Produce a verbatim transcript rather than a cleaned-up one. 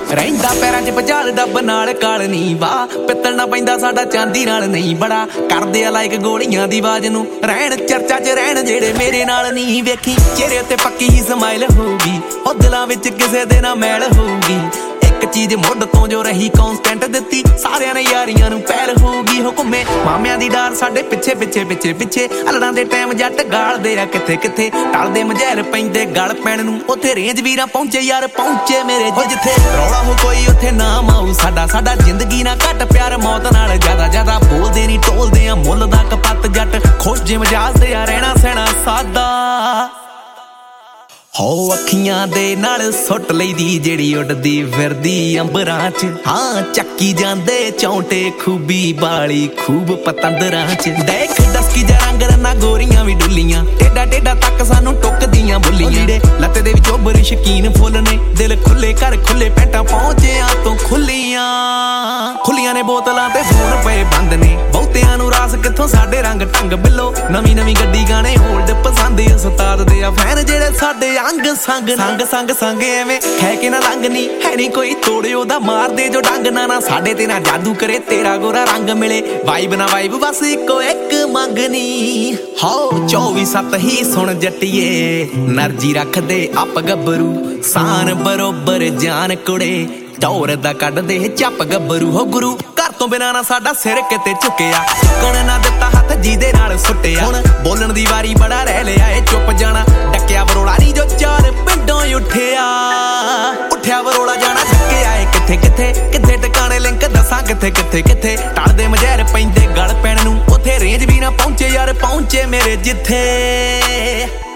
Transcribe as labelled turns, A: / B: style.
A: ਰਹਿੰਦਾ ਪੈਰਾਂ 'ਚ ਭਜਾਲ ਡੱਬ ਨਾਲ ਕਾਲ ਨੀ ਵਾ ਪਿੱਤਲ ਨਾ ਪੈਂਦਾ ਸਾਡਾ ਚਾਂਦੀ ਨਾਲ ਨਹੀਂ ਬੜਾ ਕਰਦੇ ਆ ਲਾਇਕ ਗੋਲੀਆਂ ਦੀ ਆਵਾਜ਼ ਨੂੰ ਰਹਿਣ ਚਰਚਾ 'ਚ ਰਹਿਣ ਜਿਹੜੇ ਮੇਰੇ ਨਾਲ ਨਹੀਂ ਵੇਖੀ ਚਿਹਰੇ ਉੱਤੇ ਪੱਕੀ ਹੀ ਸਮਾਈਲ ਹੋਊਗੀ ਉਹ ਦਿਲਾਂ ਵਿੱਚ ਕਿਸੇ ਦੇ ਨਾਲ ਮੈਲ ਹੋਊਗੀ ਇੱਕ ਚੀਜ਼ ਮੁੱਢ ਤੋਂ ਜੋ ਰਹੀ ਕੌਂਸਟੈਂਟ ਦਿੱਤੀ ਸਾਰਿਆਂ ਨੇ ਯਾਰੀਆਂ ਨੂੰ ਪਹਿਲ ਹੋਊਗੀ ਹੁਕਮੇ ਮਾਮਿਆਂ ਦੀ ਡਾਰ ਸਾਡੇ ਪਿੱਛੇ ਪਿੱਛੇ ਪਿੱਛੇ ਪਿੱਛੇ ਅਲੜਾਂ ਦੇ ਟਾਈਮ ਜੱਟ ਗਾਲਦੇ ਆ ਕਿੱਥੇ ਕਿੱਥੇ ਟਲਦੇ ਮਝੈਲ ਪੈਂਦੇ ਗਲ ਪੈਣ ਨੂੰ ਉੱਥੇ ਰੇਂਜ ਵੀਰਾਂ ਪਹੁੰਚੇ ਯਾਰ ਪਹੁੰਚੇ ਮੇਰੇ ਜਿੱਥੇ ਰੌਲਾ ਹੋ ਕੋਈ ਉੱਥੇ ਨਾਮ ਆਊ ਸਾਡਾ ਸਾਡਾ ਜ਼ਿੰਦਗੀ ਨਾਲ ਘੱਟ ਪਿਆਰ ਮੌਤ ਨਾਲ ਜ਼ਿਆਦਾ ਜ਼ਿਆਦਾ ਬੋਲਦੇ ਨਹੀਂ ਟੋਲਦੇ ਆ ਮੁੱਲ ਦਾ ਕਪੱਤ ਜੱਟ ਖੁਸ਼ ਜੇ ਮਜਾਲਦੇ ਆ ਰਹਿਣਾ ਸਹਿਣਾ ਸਾਦਾ ਹੋ ਅੱਖੀਆਂ ਦੇ ਨਾਲ ਸੁੱਟ ਲਈਦੀ ਜਿਹੜੀ ਉੱਡਦੀ ਫਿਰਦੀ ਅੰਬਰਾਂ 'ਚ ਹਾਂ ਚੱਕੀ ਜਾਂਦੇ ਚੌਂਟੇ ਖੂਬੀ ਬਾਲੀ ਖੂਬ ਪਤੰਦਰਾਂ 'ਚ ਦੇਖ ਦਸਕੀ ਜਾ ਰੰਗ ਰੰਨਾ ਗੋਰੀਆਂ ਵੀ ਡੁੱਲੀਆਂ ਟੇਡਾ ਟੇਡਾ ਤੱਕ ਸਾਨੂੰ ਟੁੱਕਦੀਆਂ ਬੁੱਲੀਆਂ ਲੱਤੇ ਦੇ ਵਿੱਚ ਉੱਭਰ ਸ਼ਕੀਨ ਫੁੱਲ ਨੇ ਦਿਲ ਖੁੱਲੇ ਘਰ ਖੁੱਲੇ ਪੈਂਟਾਂ ਪਹੁੰਚਿਆਂ ਤੋਂ ਖੁੱਲੀਆਂ ਖੁੱਲੀਆਂ ਨੇ ਬੋਤਲਾਂ ਤੇ ਫੋਨ ਪਏ ਬੰਦ ਨੇ ਬਹੁਤਿਆਂ ਨੂੰ ਰਾਸ ਕਿੱਥੋਂ ਸਾਡੇ ਰੰਗ ਢੰਗ ਬਿੱਲੋ ਨਵੀਂ ਨਵੀਂ ਗੱਡੀ ਗਾਣੇ ਹੋਲਡ ਪਸੰਦ ਉਸਤਾਦ ਦੇ ਆ ਫੈਨ ਜਿਹੜੇ ਸਾਡੇ ਅੰਗ ਸੰਗ ਸੰਗ ਸੰਗ ਸੰਗ ਐਵੇਂ ਹੈ ਕਿ ਨਾ ਰੰਗ ਨੀ ਹੈ ਨੀ ਕੋਈ ਤੋੜੇ ਉਹਦਾ ਮਾਰਦੇ ਜੋ ਡੰਗ ਨਾ ਨਾ ਸਾਡੇ ਤੇ ਨਾ ਜਾਦੂ ਕਰੇ ਤੇਰਾ ਗੋਰਾ ਰੰਗ ਮਿਲੇ ਵਾਈਬ ਨਾ ਵਾਈਬ ਬਸ ਇੱਕੋ ਇੱਕ ਮੰਗਨੀ ਹੋ ਚੌਵੀ ਸੱਤ ਹੀ ਸੁਣ ਜੱਟੀਏ ਨਰਜੀ ਰੱਖਦੇ ਅੱਪ ਗੱਭਰੂ ਸਾਨ ਬਰੋਬਰ ਜਾਨ ਕੁੜੇ ਦੌਰ ਦਾ ਕੱਢਦੇ ਚੱਪ ਗੱਭਰੂ ਹੋ ਗੁਰੂ ਘਰ ਤੋਂ ਬਿਨਾਂ ਨਾ ਸਾਡਾ ਸਿਰ ਕਿਤੇ ਝੁਕਿਆ ਝੁਕਣ ਨਾ ਦਿੱਤਾ ਹੱਥ ਜਿਹਦੇ ਨਾਲ ਸੁੱਟਿਆ ਹੁਣ ਬੋਲਣ ਦੀ ਵਾਰੀ ਬੜਾ ਰਹਿ ਲਿਆ ਏ ਚੁੱਪ ਜਾਣਾ ਡੱਕਿਆ ਬਰੋਲਾ ਨੀ ਜੋ ਚਾਰ ਪਿੰਡੋਂ ਉੱਠਿਆ ਉੱਠਿਆ ਬਰੋਲਾ ਜਾਣਾ ਢੱਕਿਆ ਏ ਕਿੱਥੇ ਕਿੱਥੇ ਕਿੱਥੇ ਟਿਕਾਣੇ ਲਿੰਕ ਦੱਸਾਂ ਕਿੱਥੇ ਕਿੱਥੇ ਕਿੱਥੇ ਟਲਦੇ ਮਝੈਰ ਪੈਂਦੇ ਗਲ ਪੈਣ ਨੂੰ ਉੱਥੇ ਰੇਂਜ ਵੀ ਨਾ ਪਹੁੰਚੇ ਯਾਰ ਪਹੁੰਚੇ ਮੇਰੇ ਜਿੱਥੇ